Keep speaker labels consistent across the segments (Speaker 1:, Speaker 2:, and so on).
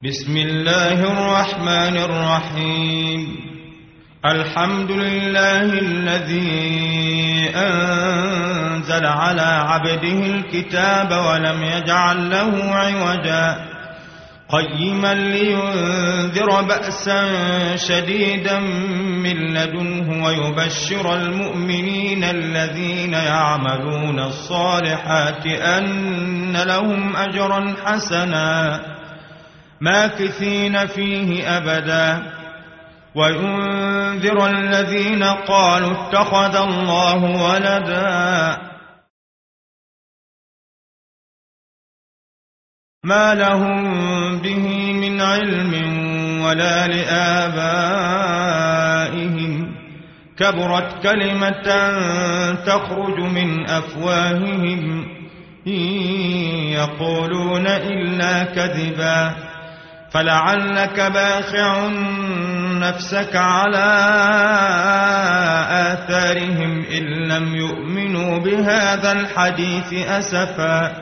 Speaker 1: بسم الله الرحمن الرحيم. الحمد لله الذي أنزل على عبده الكتاب ولم يجعل له عوجا قيما لينذر بأسا شديدا من لدنه ويبشر المؤمنين الذين يعملون الصالحات أن لهم أجرا حسنا ماكثين فيه أبدا وينذر الذين قالوا اتخذ الله ولدا ما لهم به من علم ولا لآبائهم كبرت كلمة تخرج من أفواههم إن يقولون إلا كذبا فلعلك باخع نفسك على آثارهم إن لم يؤمنوا بهذا الحديث أسفا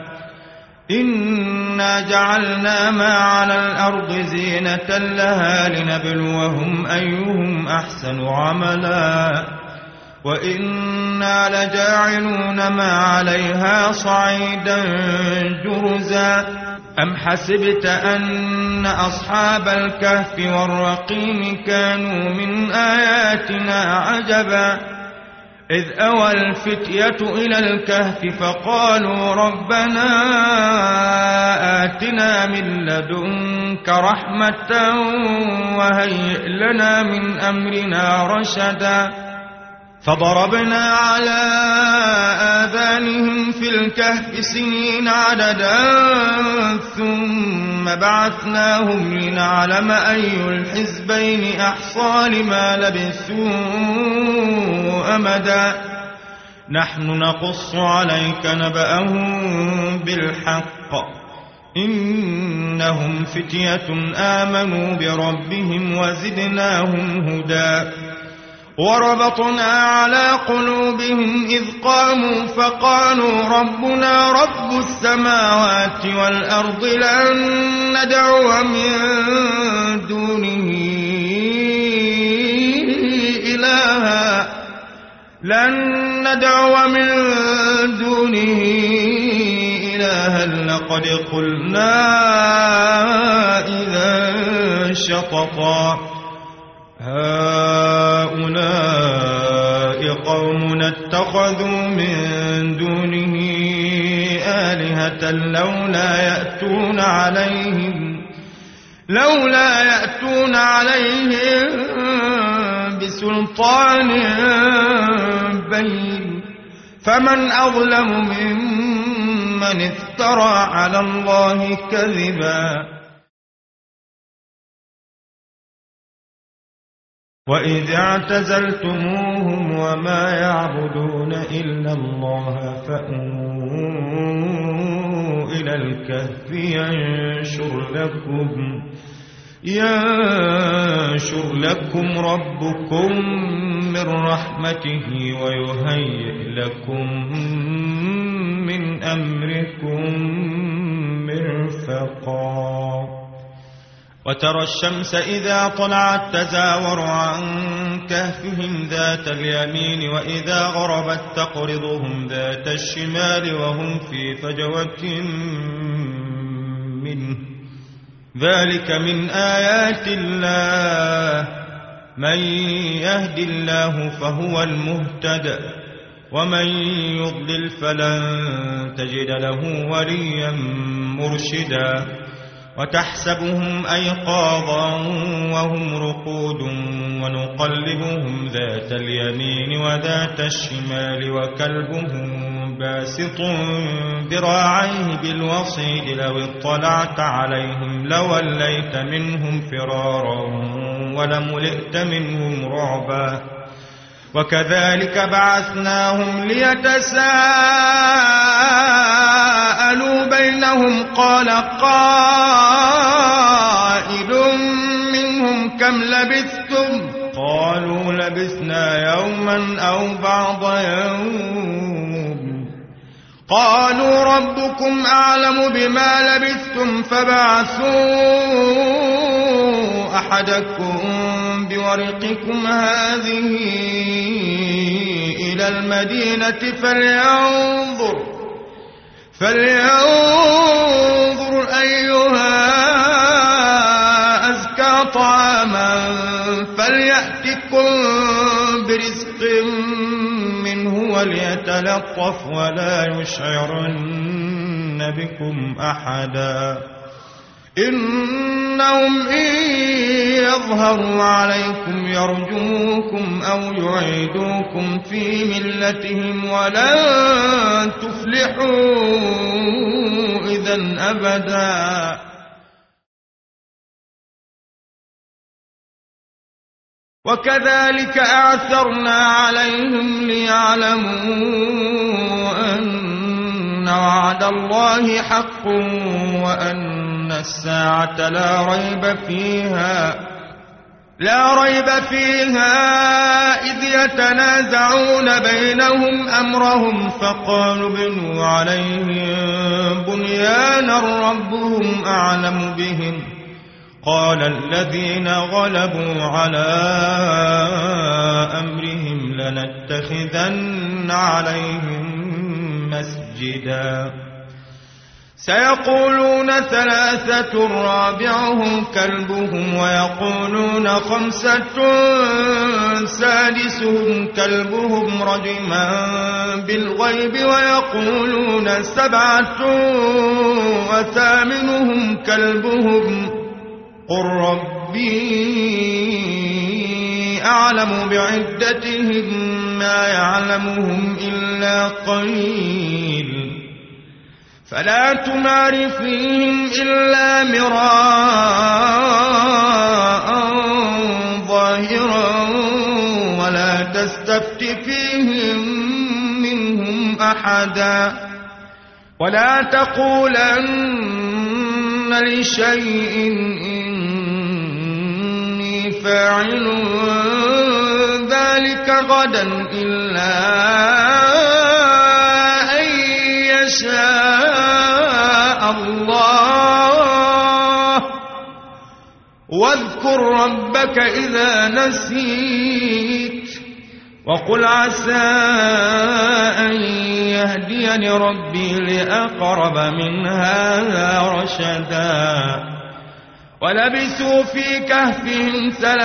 Speaker 1: إنا جعلنا ما على الأرض زينة لها لنبلوهم أيهم أحسن عملا وإنا لجاعلون ما عليها صعيدا جرزا أم حسبت أن أصحاب الكهف والرقيم كانوا من آياتنا عجبا إذ أوى الفتية إلى الكهف فقالوا ربنا آتنا من لدنك رحمة وهيئ لنا من أمرنا رشدا فضربنا على آذانهم في الكهف سنين عددا ثم بعثناهم لنعلم أي الحزبين أحصى لما لبثوا أمدا نحن نقص عليك نبأهم بالحق إنهم فتية آمنوا بربهم وزدناهم هدى وربطنا على قلوبهم إذ قاموا فقالوا ربنا رب السماوات والأرض لن ندعو من دونه إلها لقد قلنا إذا شططا هؤلاء قوم اتخذوا من دونه آلهة لولا يأتون عليهم بسلطان بين فمن أظلم ممن افترى على الله كذبا وإذ اعتزلتموهم وما يعبدون إلا الله فأووا إلى الكهف ينشر لكم ربكم من رحمته ويهيئ لكم من أمركم مرفقا وترى الشمس إذا طلعت تزاور عن كهفهم ذات اليمين وإذا غربت تقرضهم ذات الشمال وهم في فجوة منه ذلك من آيات الله من يهد الله فهو المهتد ومن يضلل فلن تجد له وليا مرشدا وتحسبهم أيقاظا وهم رقود ونقلبهم ذات اليمين وذات الشمال وكلبهم باسط ذراعيه بالوصيد لو اطلعت عليهم لوليت منهم فرارا ولملئت منهم رعبا وكذلك بعثناهم ليتساءلوا بينهم قال قائل منهم كم لبثتم قالوا لبثنا يوما أو بعض يوم قالوا ربكم أعلم بما لبثتم فبعثوا أحدكم بورقكم هذه إلى المدينة فلينظر أيها أزكى طعاما فليأتكم برزق منه وليتلطف ولا يشعرن بكم أحدا إنهم إن يظهروا عليكم يرجموكم أو يعيدوكم في ملتهم ولن تفلحوا إذن أبدا وكذلك أعثرنا عليهم ليعلموا أن وعد الله حق وأن الساعة لا ريب فيها إذ يتنازعون بينهم أمرهم فقالوا ابنوا عليهم بنيانا ربهم أعلم بهم قال الذين غلبوا على أمرهم لنتخذن عليهم مسجدا سيقولون ثلاثة رابعهم كلبهم ويقولون خمسة سادسهم كلبهم رجما بالغيب ويقولون سبعة وثامنهم كلبهم قل ربي أعلم بعدتهم ما يعلمهم إلا قليل فلا تمار فيهم إلا مراء ظاهرا ولا تستفت فيهم منهم أحدا ولا تقولن لشيء إني فاعل ذلك غدا إلا أن يشاء الله واذكر ربك إذا نسيت وقل عسى أن يهديني ربي لأقرب من هذا رشدا ولبثوا في كهفهم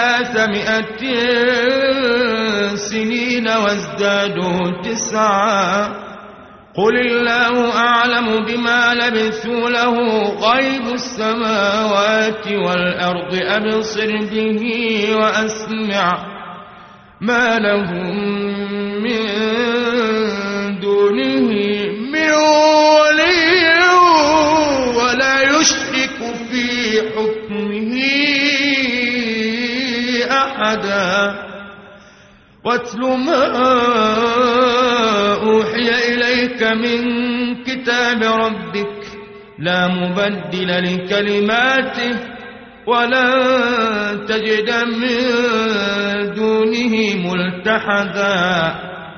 Speaker 1: 300 سنين وازدادوا 9 قل الله أعلم بما لبثوا له غيب السماوات والأرض أبصر به وأسمع ما لهم من دونه من ولي ولا يشرك في حكمه أحدا واتل ما أوحي إليك من كتاب ربك لا مبدل لكلماته ولن تجد من دونه ملتحدا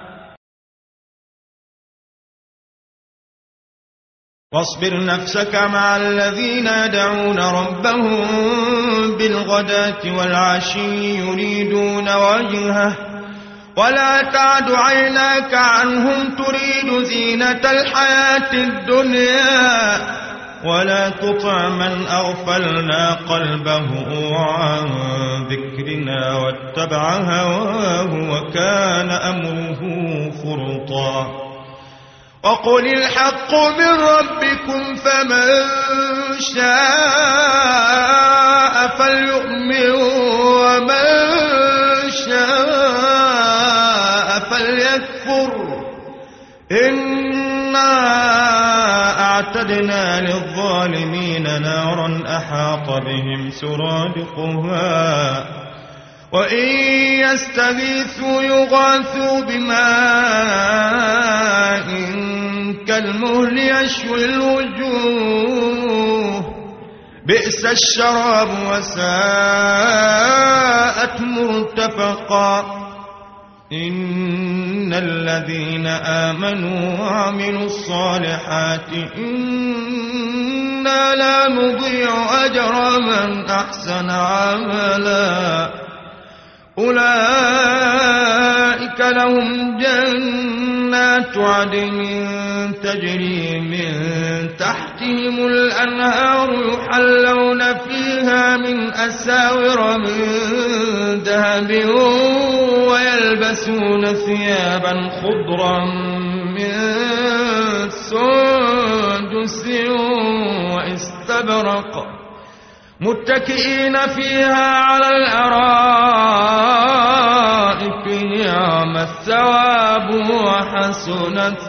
Speaker 1: واصبر نفسك مع الذين يدعون ربهم بالغداة والعشي يريدون وجهه ولا تعد عيناك عنهم تريد زينة الحياة الدنيا ولا تطع من أغفلنا قلبه عن ذكرنا واتبع هواه وكان أمره فرطا وقل الحق من ربكم فمن شاء فليؤمن ومن شاء فليكفر إنا أعتدنا للظالمين نارا أحاط بهم سرادقها وإن يستغيثوا يغاثوا بماء كالمهل يشوي الوجوه بئس الشراب وساءت مرتفقا إن الذين آمنوا وعملوا الصالحات إنا لا نضيع أجر من أحسن عملا أولئك لهم جنات عدن تجري من تحتهم الأنهار يحلون فيها من أساور من ذهب ويلبسون ثيابا خضرا من سندس واستبرق متكئين فيها على الأرائك نعم الثواب وحسنت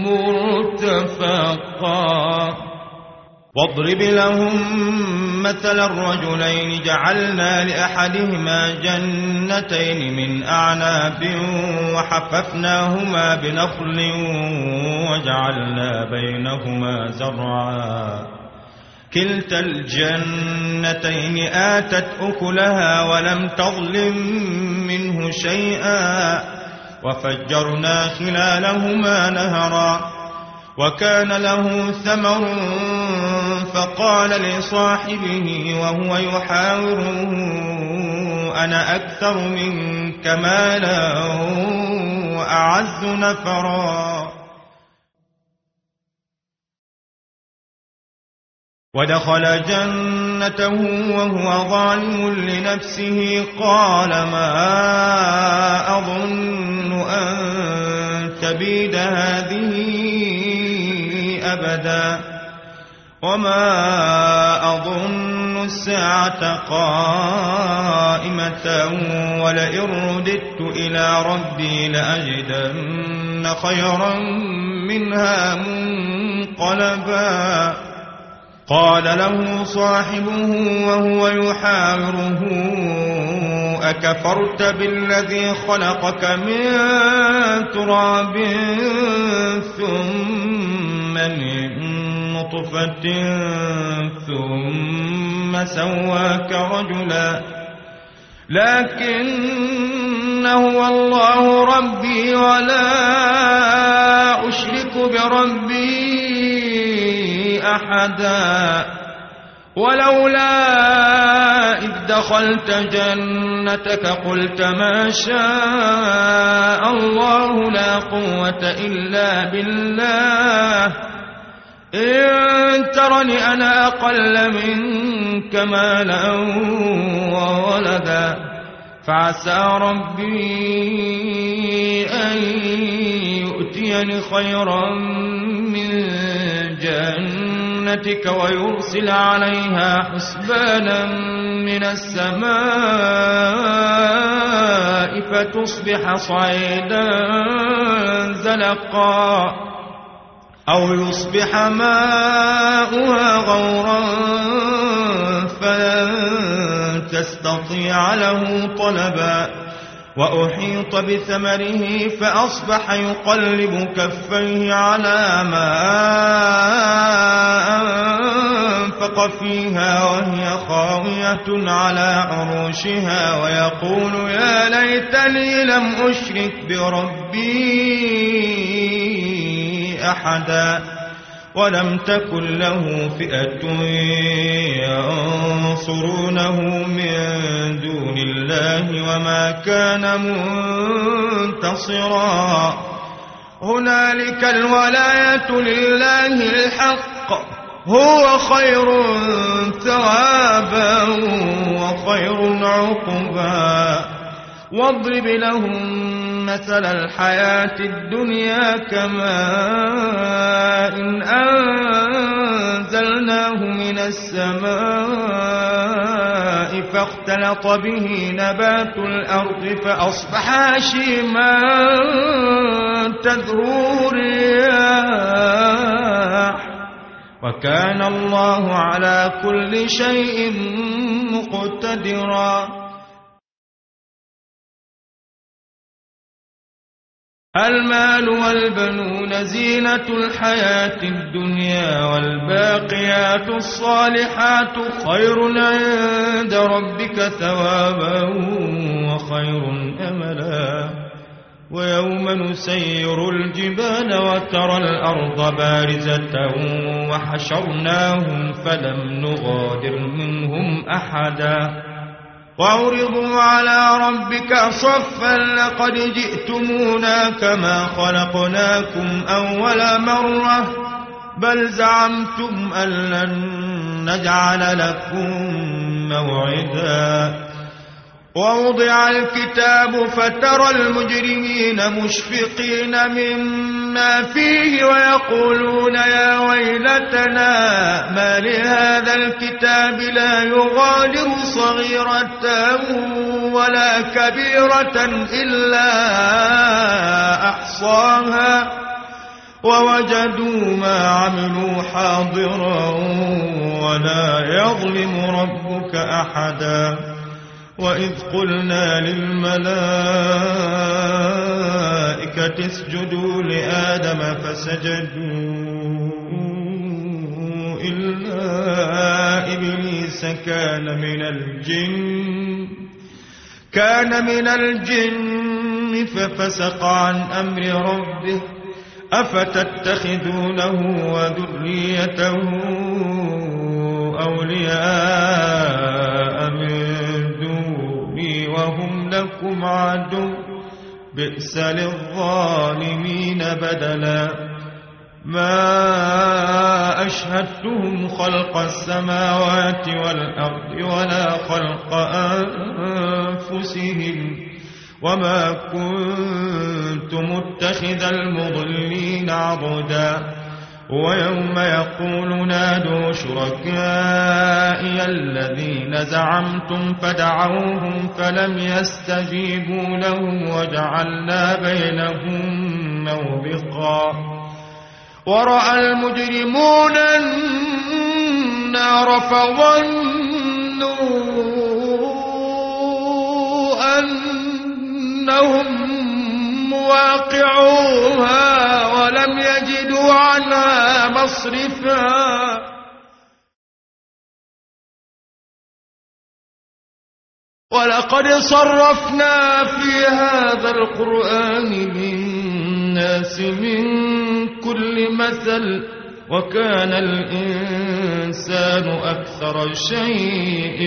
Speaker 1: مرتفقا واضرب لهم مثل الرجلين جعلنا لأحدهما جنتين من أعناب وحففناهما بنخل وجعلنا بينهما زرعا كلتا الجنتين آتت أكلها ولم تظلم منه شيئا وفجرنا خلالهما نهرا وكان له ثمر فقال لصاحبه وهو يحاوره أنا أكثر منك مالا وأعز نفرا ودخل جنته وهو ظالم لنفسه قال ما أظن أن تبيد هذه أبدا وما أظن الساعة قائمة ولئن رددت إلى ربي لأجدن خيرا منها منقلبا قال له صاحبه وهو يحاوره أكفرت بالذي خلقك من تراب ثم من نطفة ثم سواك رجلا لكن هو الله ربي ولا أشرك بربي أحدا ولولا إذ دخلت جنتك قلت ما شاء الله لا قوة إلا بالله إن ترني أنا أقل منك مالا وولدا فعسى ربي أن يؤتيني خيرا من جنتك ويرسل عليها حسبانا من السماء فتصبح صعيدا زلقا أو يصبح ماؤها غورا فلن تستطيع له طلبا وأحيط بثمره فأصبح يقلب كفيه على ما أنفق فيها وهي خاوية على عروشها ويقول يا ليتني لم أشرك بربي أحدا ولم تكن له فئة ينصرونه من دون الله وما كان منتصرا هنالك الولاية لله الحق هو خير ثوابا وخير عقبا واضرب لهم مثل الحياة الدنيا كماء إن أنزلناه من السماء فاختلط به نبات الأرض فأصبح هشيما تذروه الرياح وكان الله على كل شيء مقتدرا المال والبنون زينة الحياة الدنيا والباقيات الصالحات خير عند ربك ثوابا وخير أملا ويوم نسير الجبال وترى الأرض بارزة وحشرناهم فلم نغادر منهم أحدا وعرضوا على ربك صفا لقد جئتمونا كما خلقناكم أول مرة بل زعمتم أن لن نجعل لكم موعدا ووضع الكتاب فترى المجرمين مشفقين مما فيه ويقولون يا ويلتنا ما لهذا الكتاب لا يغادر صغيرة ولا كبيرة إلا أحصاها ووجدوا ما عملوا حاضرا ولا يظلم ربك أحدا وإذ قلنا للملائكة اسجدوا لآدم فسجدوا إلا إبليس كان من الجن ففسق عن أمر ربه أفتتخذونه وذريته أولياء من دوني وهم لكم عدو بئس للظالمين بدلا ما أشهدتهم خلق السماوات والأرض ولا خلق أنفسهم وما كنت متخذ المضلين عضدا ويوم يقول نادوا شركائي الذين زعمتم فدعوهم فلم يستجيبوا لهم وجعلنا بينهم موبقا ورأى المجرمون النار فظنوا أنهم مواقعوها ولم يجدوا عنها مصرفا ولقد صرفنا في هذا القرآن للناس من كل مثل وكان الإنسان أكثر شيء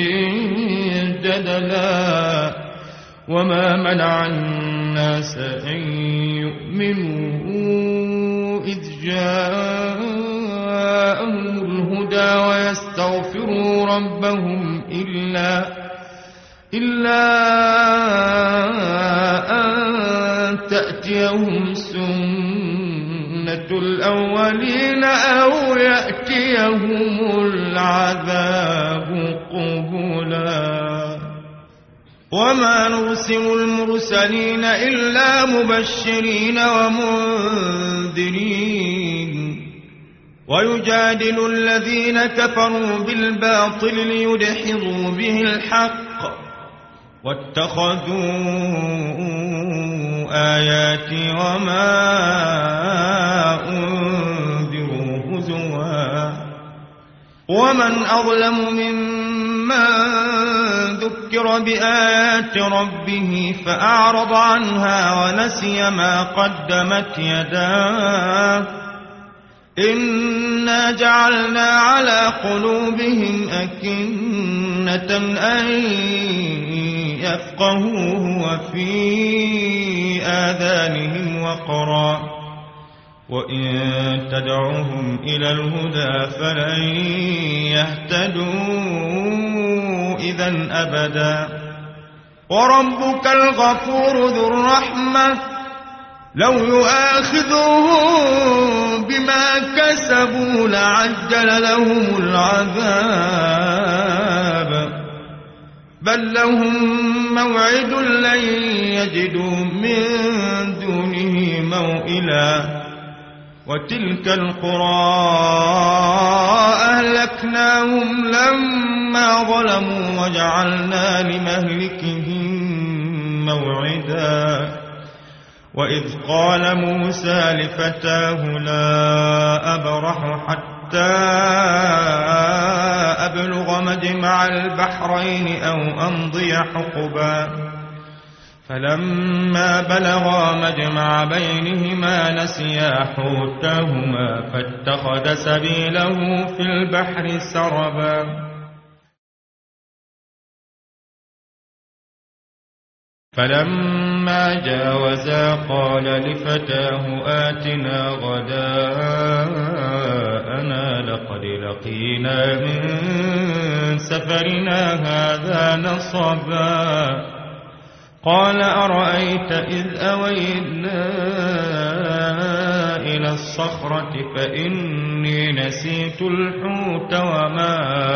Speaker 1: جدلا وما منع الناس أن يؤمنوا إذ جاءهم الهدى ويستغفروا ربهم إلا أن تأتيهم سنة الأولين أو يأتيهم العذاب قبلا وما نرسل المرسلين إلا مبشرين ومنذرين ويجادل الذين كفروا بالباطل ليدحضوا به الحق واتخذوا آياتي وما أنذروا هزوا ومن أظلم ممن ذكر بآيات ربه فأعرض عنها ونسي ما قدمت يداه إنا جعلنا على قلوبهم أكنة أن يفقهوه وفي آذانهم وقرا وإن تدعوهم إلى الهدى فلن يهتدوا إذن أبدا وربك الغفور ذو الرحمة لو يؤاخذهم بما كسبوا لعجل لهم العذاب بل لهم موعد لن يجدوا من دونه موئلا وتلك القرى أهلكناهم لما ظلموا وجعلنا لمهلكهم موعدا وإذ قال موسى لفتاه لا أبرح حتى أبلغ مجمع البحرين أو أمضي حقبا فلما بلغا مجمع بينهما نسيا حوتهما فاتخذ سبيله في البحر سربا فلما جاوزا قال لفتاه آتنا غداءنا لقد لقينا من سفرنا هذا نصبا قال أرأيت إذ أوينا إلى الصخرة فإني نسيت الحوت وما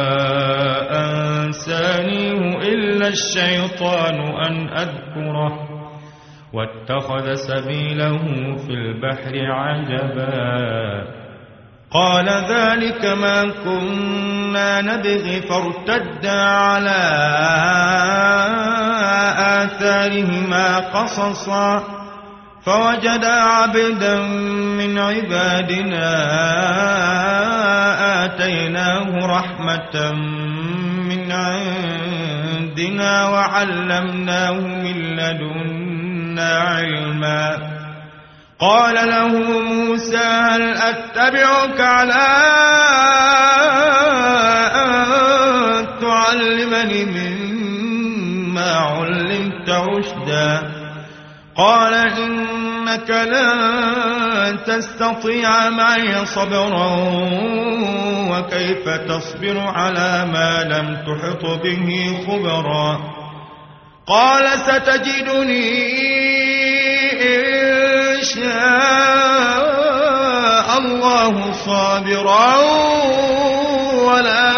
Speaker 1: أنسانيه إلا الشيطان أن أذكره واتخذ سبيله في البحر عجبا قال ذلك ما كنا نبغي فارتدا على آثارهما قصصا فوجدا عبدا من عبادنا آتيناه رحمة من عندنا وعلمناه من لدنا علما قال له موسى هل أتبعك على أن تعلمني مما علمت رشدا قال إنك لن تستطيع معي صبرا وكيف تصبر على ما لم تحط به خبرا قال ستجدني إن شاء الله صابرا ولا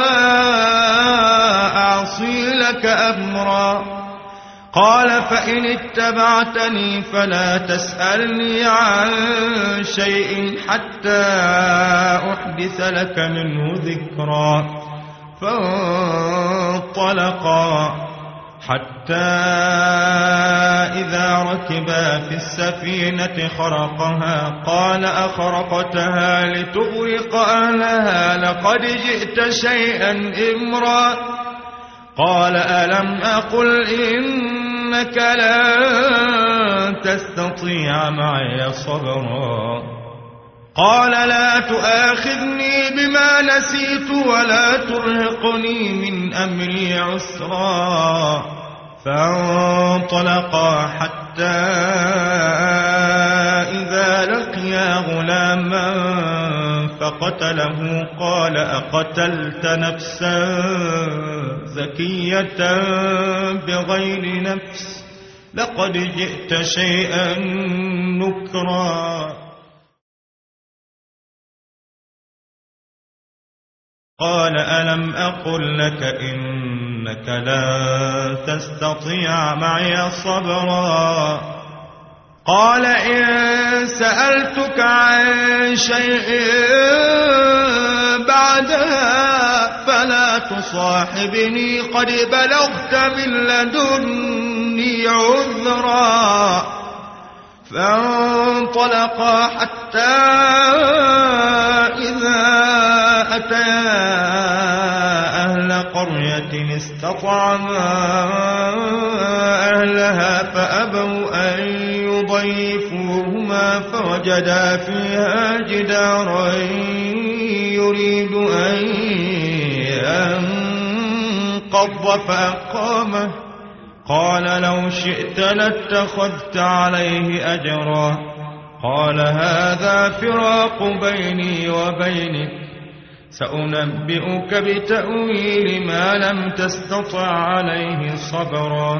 Speaker 1: أعصي لك أمرا قال فإن اتبعتني فلا تسألني عن شيء حتى أحدث لك منه ذكرا فانطلقا حتى إذا ركبا في السفينة خرقها قال أخرقتها لتغرق أهلها لقد جئت شيئا إمرا قال ألم أقل إنك لن تستطيع معي صبرا قال لا تؤاخذني بما نسيت ولا ترهقني من أمري عسرا فانطلقا حتى إذا لقيا غلاما فقتله قال أقتلت نفسا زكية بغير نفس لقد جئت شيئا نكرا قال ألم أقل لك إنك لن تستطيع معي صبرا قال إن سألتك عن شيء بعدها فلا تصاحبني قد بلغت من لدني عذرا فانطلقا حتى إذا أتيا أهل قرية استطعما أهلها فأبوا أن يضيفوهما فوجدا فيها جدارا يريد أن ينقض فأقامه قال لو شئت لاتخذت عليه أجرا قال هذا فراق بيني وبينك سأنبئك بتأويل ما لم تستطع عليه صبرا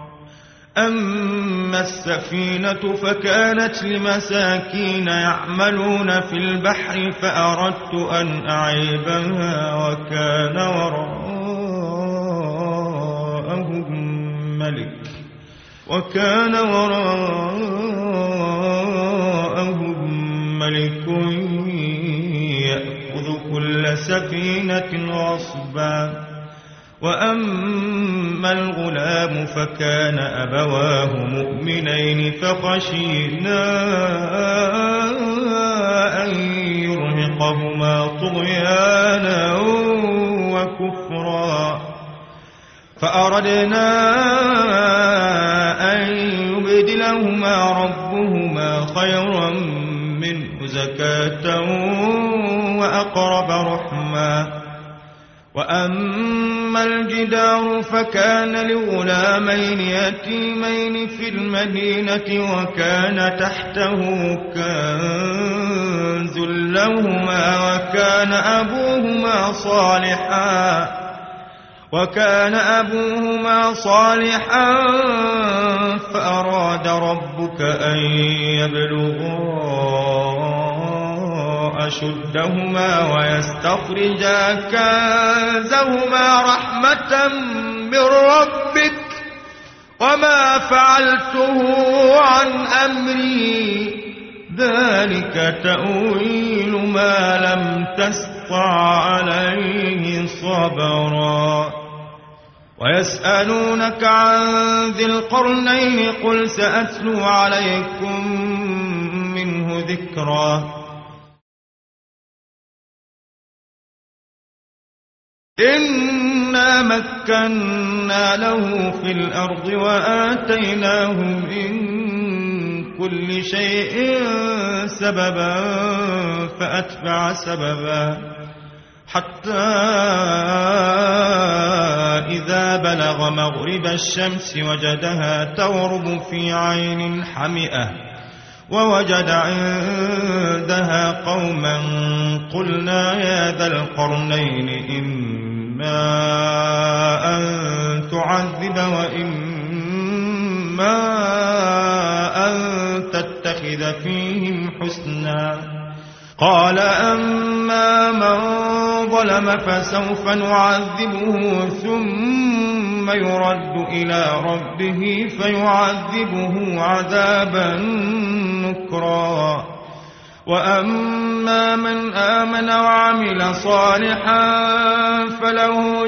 Speaker 1: أما السفينة فكانت لمساكين يعملون في البحر فأردت أن أعيبها وكان وراءهم ملك يأخذ كل سفينة غصبا وأما الغلام فكان أبواه مؤمنين فخشينا أن يرهقهما طغيانا وكفرا فأردنا أن يبدلهما ربهما خيرا منه زكاة وأقرب رحما وأما الجدار فكان لغلامين يتيمين في المدينة وكان تحته كنز لهما وكان أبوهما صالحا فأراد ربك أن يبلغا أشدهما ويستخرجا كنزهما رحمة من ربك وما فعلته عن أمري ذلك تأويل ما لم تسطع عليه صبرا ويسألونك عن ذي القرنين قل سأتلو عليكم منه ذكرا إنا مكنا له في الأرض وآتيناه من كل شيء سببا فأتبع سببا حتى إذا بلغ مغرب الشمس وجدها تغرب في عين حمئة ووجد عندها قوما قلنا يا ذا القرنين إما أن تعذب وإما أن تتخذ فيهم حسنا قال أما من ظلم فسوف نعذبه ثم يرد إلى ربه فيعذبه عذابا نكرا وأما من آمن وعمل صالحا فله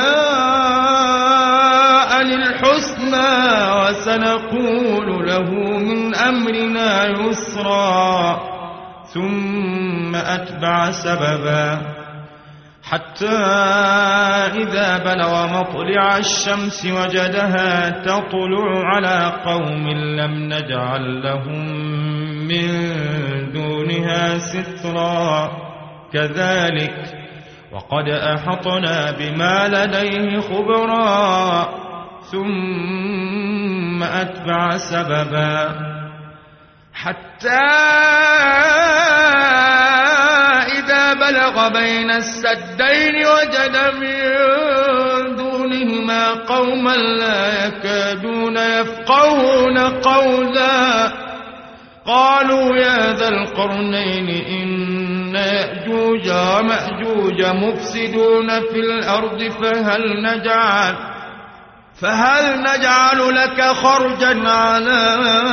Speaker 1: جزاء الحسنى وسنقول له من أمرنا يسرا ثم أتبع سببا حتى إذا بلغ مطلع الشمس وجدها تطلع على قوم لم نجعل لهم من دونها سترا كذلك وقد أحطنا بما لديه خبرا ثم أتبع سببا حتى إذا بلغ بين السدين وجد من دونهما قوما لا يكادون يفقهون قولا قالوا يا ذا القرنين إن يأجوج ومأجوج مفسدون في الأرض فهل نجعل لك خرجا على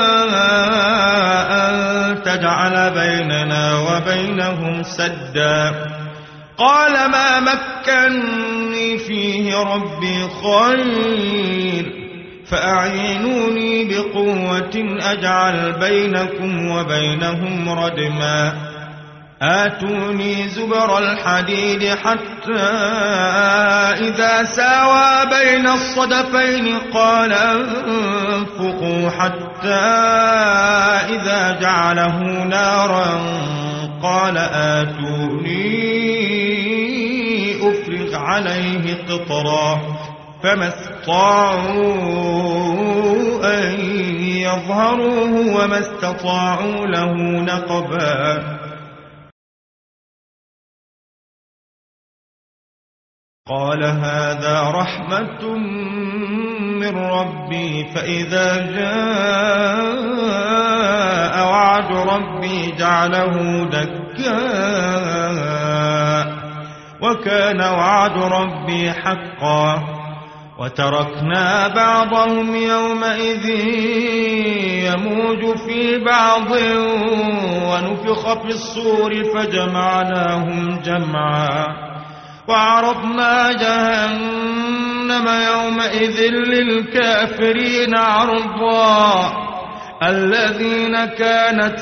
Speaker 1: أن تجعل بيننا وبينهم سدا قال ما مكنني فيه ربي خير فأعينوني بقوة أجعل بينكم وبينهم ردما آتوني زبر الحديد حتى إذا ساوى بين الصدفين قال انفقوا حتى إذا جعله نارا قال آتوني أفرغ عليه قطرا فما استطاعوا أن يظهروه وما استطاعوا له نقبا قال هذا رحمة من ربي فإذا جاء وعد ربي جعله دكاء وكان وعد ربي حقا وتركنا بعضهم يومئذ يموج في بعض ونفخ في الصور فجمعناهم جمعا وعرضنا جهنم يومئذ للكافرين عرضا الذين كانت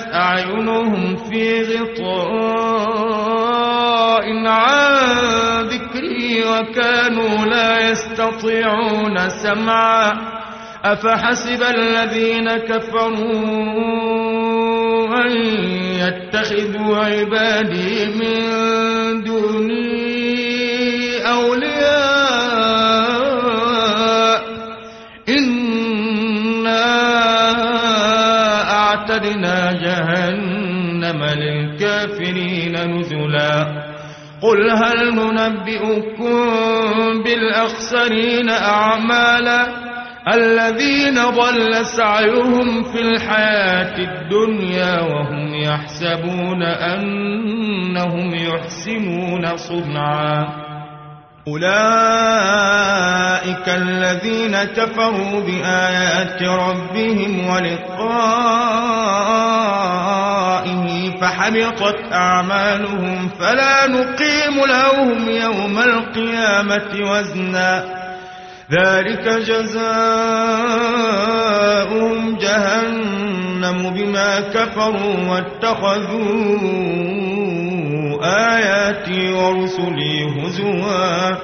Speaker 1: أعينهم في غطاء عن ذكري وكانوا لا يستطيعون سمعا أفحسب الذين كفروا أن يتخذوا عبادي من دوني أولياء إنا أعتدنا جهنم للكافرين نزلا قل هل ننبئكم بالأخسرين أعمالا الذين ضل سعيهم في الحياة الدنيا وهم يحسبون أنهم يحسنون صنعا أولئك الذين كفروا بآيات ربهم ولقائه فحبطت أعمالهم فلا نقيم لهم يوم القيامة وزنا ذلك جزاؤهم جهنم بما كفروا واتخذوا آياتي ورسلي هزوا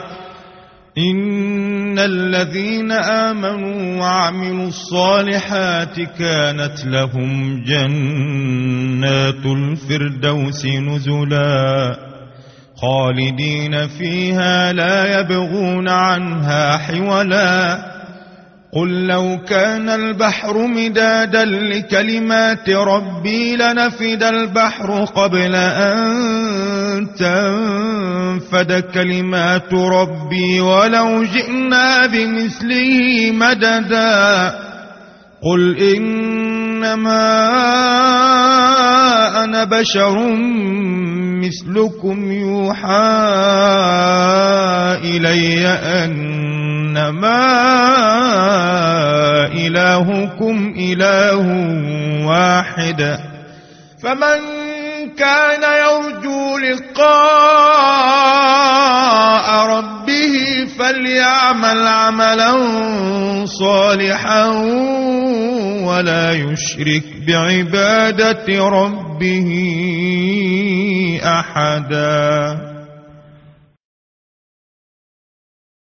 Speaker 1: إن الذين آمنوا وعملوا الصالحات كانت لهم جنات الفردوس نزلا خالدين فيها لا يبغون عنها حولا قل لو كان البحر مدادا لكلمات ربي لنفد البحر قبل أن تنفد كلمات ربي ولو جئنا بمثله مددا قل إنما أنا بشر مثلكم يوحى إلي أنما إلهكم إله واحد فمن كان يرجو لقاء ربه فليعمل عملا صالحا ولا يشرك بعبادة ربه أحدا.